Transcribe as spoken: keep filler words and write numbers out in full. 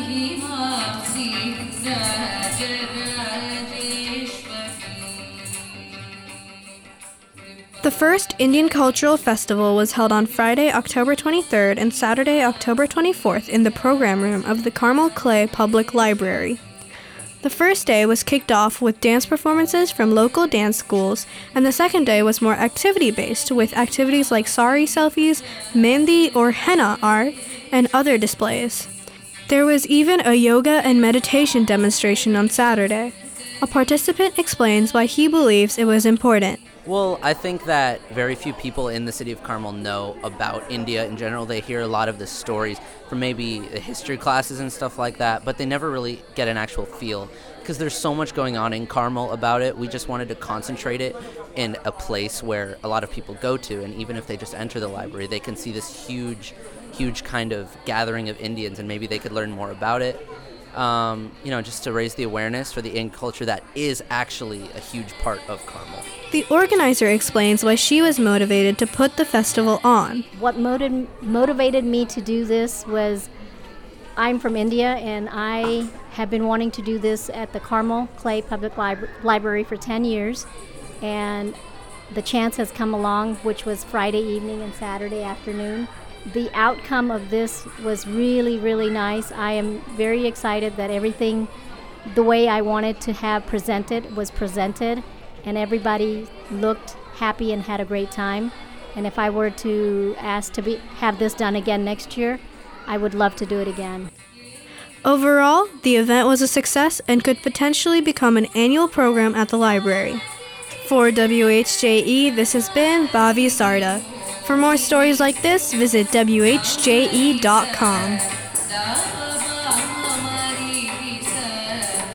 The first Indian Cultural Festival was held on Friday, October twenty-third and Saturday, October twenty-fourth in the program room of the Carmel Clay Public Library. The first day was kicked off with dance performances from local dance schools, and the second day was more activity-based with activities like sari selfies, mehndi or henna art, and other displays. There was even a yoga and meditation demonstration on Saturday. A participant explains why he believes it was important. Well, I think that very few people in the city of Carmel know about India in general. They hear a lot of the stories from maybe the history classes and stuff like that, but they never really get an actual feel because there's so much going on in Carmel about it. We just wanted to concentrate it in a place where a lot of people go to, and even if they just enter the library, they can see this huge, huge kind of gathering of Indians, and maybe they could learn more about it. Um, you know, just to raise the awareness for the Indian culture that is actually a huge part of Carmel. The organizer explains why she was motivated to put the festival on. What motiv- motivated me to do this was I'm from India, and I have been wanting to do this at the Carmel Clay Public Lib- Library for ten years, and the chance has come along, which was Friday evening and Saturday afternoon. The outcome of this was really, really nice. I am very excited that everything, the way I wanted to have presented, was presented, and everybody looked happy and had a great time. And if I were to ask to be have this done again next year, I would love to do it again. Overall, the event was a success and could potentially become an annual program at the library. For W H J E, this has been Bhavi Sarda. For more stories like this, visit W H J E dot com.